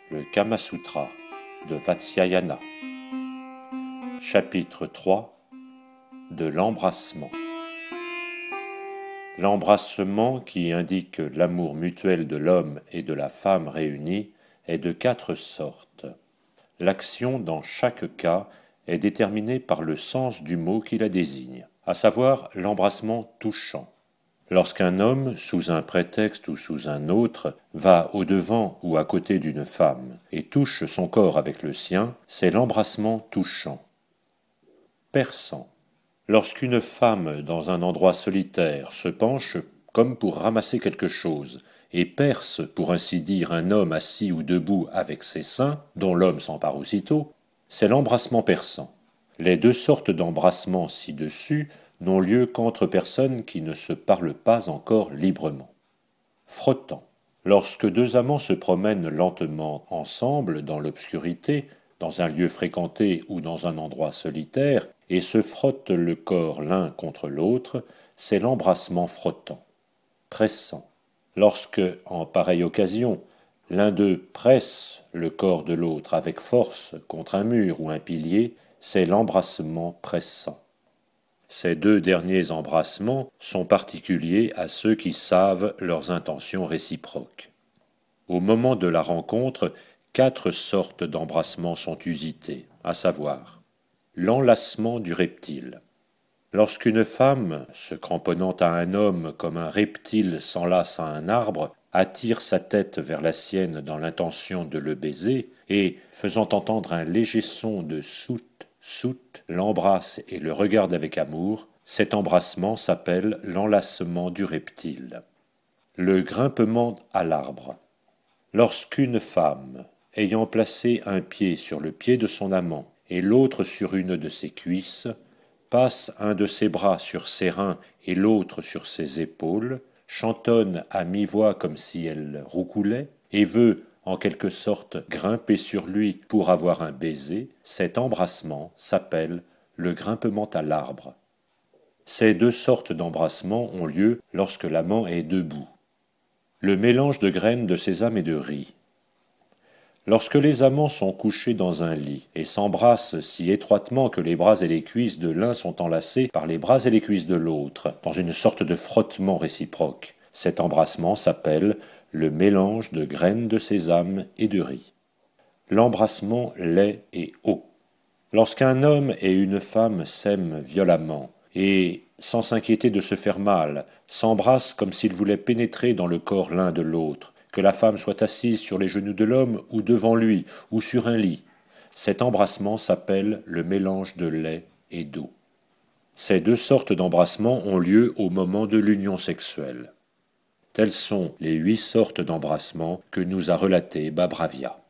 Le Kama Sutra de Vatsyayana. Chapitre 3 de l'embrassement. L'embrassement qui indique l'amour mutuel de l'homme et de la femme réunis est de 4 sortes. L'action dans chaque cas est déterminée par le sens du mot qui la désigne, à savoir l'embrassement touchant. Lorsqu'un homme, sous un prétexte ou sous un autre, va au-devant ou à côté d'une femme et touche son corps avec le sien, c'est l'embrassement touchant. Perçant. Lorsqu'une femme, dans un endroit solitaire, se penche comme pour ramasser quelque chose et perce, pour ainsi dire, un homme assis ou debout avec ses seins, dont l'homme s'empare aussitôt, c'est l'embrassement perçant. Les 2 sortes d'embrassement ci-dessus n'ont lieu qu'entre personnes qui ne se parlent pas encore librement. Frottant. Lorsque 2 amants se promènent lentement ensemble dans l'obscurité, dans un lieu fréquenté ou dans un endroit solitaire, et se frottent le corps l'un contre l'autre, c'est l'embrassement frottant. Pressant. Lorsque, en pareille occasion, l'un d'eux presse le corps de l'autre avec force contre un mur ou un pilier, c'est l'embrassement pressant. Ces 2 derniers embrassements sont particuliers à ceux qui savent leurs intentions réciproques. Au moment de la rencontre, 4 sortes d'embrassements sont usités, à savoir l'enlacement du reptile. Lorsqu'une femme, se cramponnant à un homme comme un reptile s'enlace à un arbre, attire sa tête vers la sienne dans l'intention de le baiser et, faisant entendre un léger son de sout, l'embrasse et le regarde avec amour, cet embrassement s'appelle l'enlacement du reptile. Le grimpement à l'arbre. Lorsqu'une femme, ayant placé un pied sur le pied de son amant et l'autre sur une de ses cuisses, passe un de ses bras sur ses reins et l'autre sur ses épaules, chantonne à mi-voix comme si elle roucoulait, et veut, en quelque sorte, grimper sur lui pour avoir un baiser, cet embrassement s'appelle le grimpement à l'arbre. Ces 2 sortes d'embrassements ont lieu lorsque l'amant est debout. Le mélange de graines de sésame et de riz. Lorsque les amants sont couchés dans un lit et s'embrassent si étroitement que les bras et les cuisses de l'un sont enlacés par les bras et les cuisses de l'autre, dans une sorte de frottement réciproque, cet embrassement s'appelle le mélange de graines de sésame et de riz. L'embrassement laid et haut. Lorsqu'un homme et une femme s'aiment violemment et, sans s'inquiéter de se faire mal, s'embrassent comme s'ils voulaient pénétrer dans le corps l'un de l'autre, que la femme soit assise sur les genoux de l'homme ou devant lui ou sur un lit, cet embrassement s'appelle le mélange de lait et d'eau. Ces 2 sortes d'embrassements ont lieu au moment de l'union sexuelle. Telles sont les 8 sortes d'embrassements que nous a relatés Babhravya.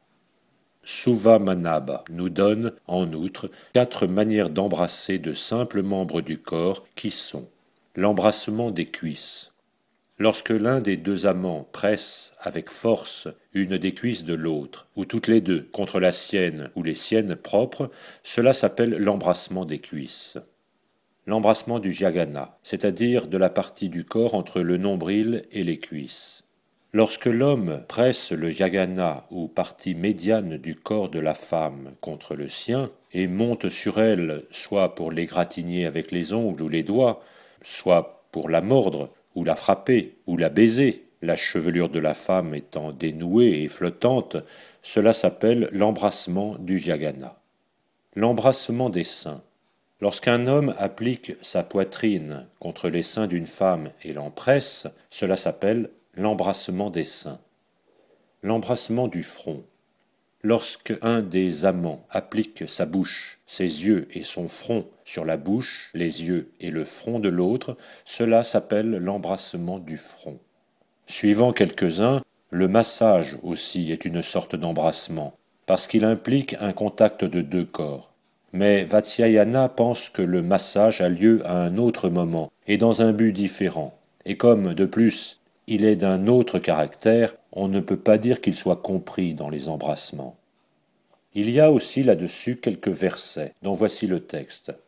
Suvamanabha nous donne, en outre, 4 manières d'embrasser de simples membres du corps qui sont l'embrassement des cuisses. Lorsque l'un des 2 amants presse avec force une des cuisses de l'autre, ou toutes les 2 contre la sienne ou les siennes propres, cela s'appelle l'embrassement des cuisses. L'embrassement du jhagana, c'est-à-dire de la partie du corps entre le nombril et les cuisses. Lorsque l'homme presse le jhagana ou partie médiane du corps de la femme contre le sien et monte sur elle soit pour l'égratigner avec les ongles ou les doigts, soit pour la mordre ou la frapper ou la baiser, la chevelure de la femme étant dénouée et flottante, cela s'appelle l'embrassement du jhagana. L'embrassement des seins. Lorsqu'un homme applique sa poitrine contre les seins d'une femme et l'empresse, cela s'appelle l'embrassement des seins. L'embrassement du front. Lorsque un des amants applique sa bouche, ses yeux et son front sur la bouche, les yeux et le front de l'autre, cela s'appelle l'embrassement du front. Suivant quelques-uns, le massage aussi est une sorte d'embrassement, parce qu'il implique un contact de 2 corps. Mais Vatsyayana pense que le massage a lieu à un autre moment et dans un but différent, et comme, de plus, il est d'un autre caractère, on ne peut pas dire qu'il soit compris dans les embrassements. Il y a aussi là-dessus quelques versets, dont voici le texte.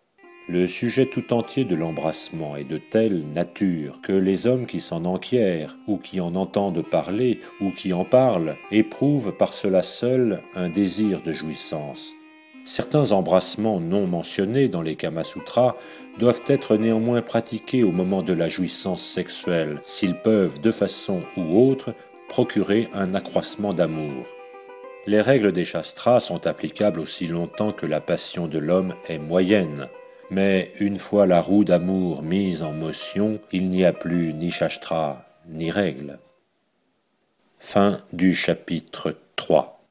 Le sujet tout entier de l'embrassement est de telle nature que les hommes qui s'en enquièrent, ou qui en entendent parler, ou qui en parlent, éprouvent par cela seul un désir de jouissance. Certains embrassements non mentionnés dans les Kama-sutras doivent être néanmoins pratiqués au moment de la jouissance sexuelle, s'ils peuvent, de façon ou autre, procurer un accroissement d'amour. Les règles des Shastras sont applicables aussi longtemps que la passion de l'homme est moyenne. Mais une fois la roue d'amour mise en motion, il n'y a plus ni Shastra ni règles. Fin du chapitre 3.